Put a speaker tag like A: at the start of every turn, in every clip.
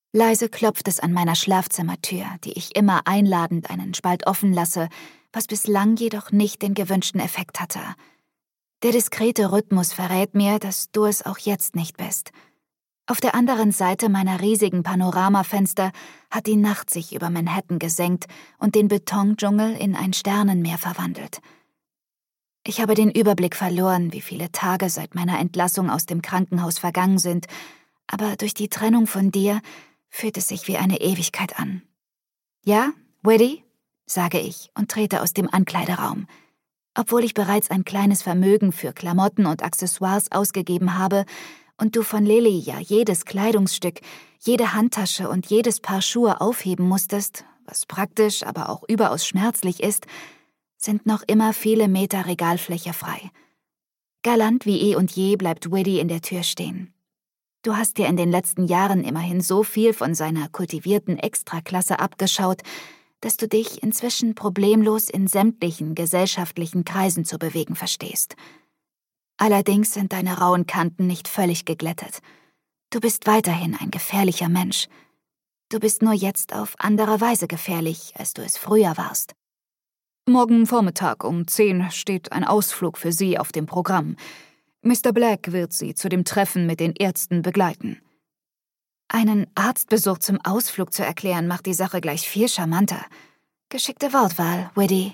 A: Leise klopft es an meiner Schlafzimmertür, die ich immer einladend einen Spalt offen lasse, was bislang jedoch nicht den gewünschten Effekt hatte. Der diskrete Rhythmus verrät mir, dass du es auch jetzt nicht bist. Auf der anderen Seite meiner riesigen Panoramafenster hat die Nacht sich über Manhattan gesenkt und den Betondschungel in ein Sternenmeer verwandelt. Ich habe den Überblick verloren, wie viele Tage seit meiner Entlassung aus dem Krankenhaus vergangen sind, aber durch die Trennung von dir fühlt es sich wie eine Ewigkeit an. »Ja, Widdy?«, sage ich und trete aus dem Ankleideraum. Obwohl ich bereits ein kleines Vermögen für Klamotten und Accessoires ausgegeben habe und du von Lily ja jedes Kleidungsstück, jede Handtasche und jedes Paar Schuhe aufheben musstest, was praktisch, aber auch überaus schmerzlich ist, sind noch immer viele Meter Regalfläche frei. Galant wie eh und je bleibt Widdy in der Tür stehen. Du hast dir in den letzten Jahren immerhin so viel von seiner kultivierten Extraklasse abgeschaut, dass du dich inzwischen problemlos in sämtlichen gesellschaftlichen Kreisen zu bewegen verstehst. Allerdings sind deine rauen Kanten nicht völlig geglättet. Du bist weiterhin ein gefährlicher Mensch. Du bist nur jetzt auf andere Weise gefährlich, als du es früher warst. Morgen Vormittag um 10 steht ein Ausflug für Sie auf dem Programm. Mr. Black wird Sie zu dem Treffen mit den Ärzten begleiten. Einen Arztbesuch zum Ausflug zu erklären, macht die Sache gleich viel charmanter. Geschickte Wortwahl, Widdy.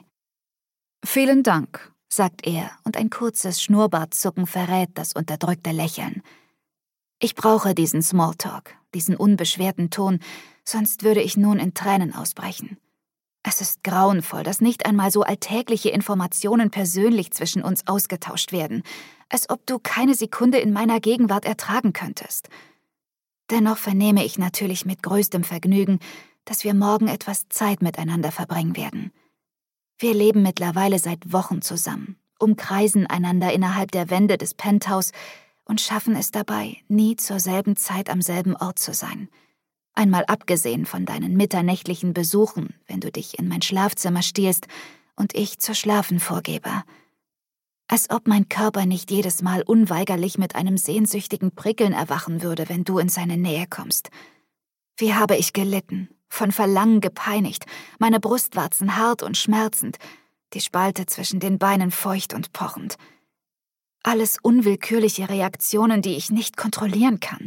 A: Vielen Dank, sagt er, und ein kurzes Schnurrbartzucken verrät das unterdrückte Lächeln. Ich brauche diesen Smalltalk, diesen unbeschwerten Ton, sonst würde ich nun in Tränen ausbrechen. Es ist grauenvoll, dass nicht einmal so alltägliche Informationen persönlich zwischen uns ausgetauscht werden, als ob du keine Sekunde in meiner Gegenwart ertragen könntest. Dennoch vernehme ich natürlich mit größtem Vergnügen, dass wir morgen etwas Zeit miteinander verbringen werden. Wir leben mittlerweile seit Wochen zusammen, umkreisen einander innerhalb der Wände des Penthouse und schaffen es dabei, nie zur selben Zeit am selben Ort zu sein. Einmal abgesehen von deinen mitternächtlichen Besuchen, wenn du dich in mein Schlafzimmer stiehlst und ich zu schlafen vorgebe. Als ob mein Körper nicht jedes Mal unweigerlich mit einem sehnsüchtigen Prickeln erwachen würde, wenn du in seine Nähe kommst. Wie habe ich gelitten, von Verlangen gepeinigt, meine Brustwarzen hart und schmerzend, die Spalte zwischen den Beinen feucht und pochend. Alles unwillkürliche Reaktionen, die ich nicht kontrollieren kann.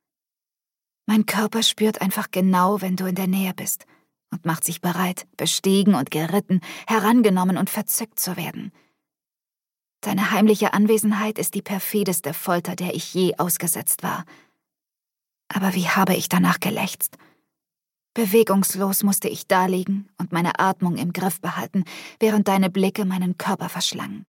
A: Mein Körper spürt einfach genau, wenn du in der Nähe bist und macht sich bereit, bestiegen und geritten, herangenommen und verzückt zu werden. Deine heimliche Anwesenheit ist die perfideste Folter, der ich je ausgesetzt war. Aber wie habe ich danach gelächzt? Bewegungslos musste ich daliegen und meine Atmung im Griff behalten, während deine Blicke meinen Körper verschlangen.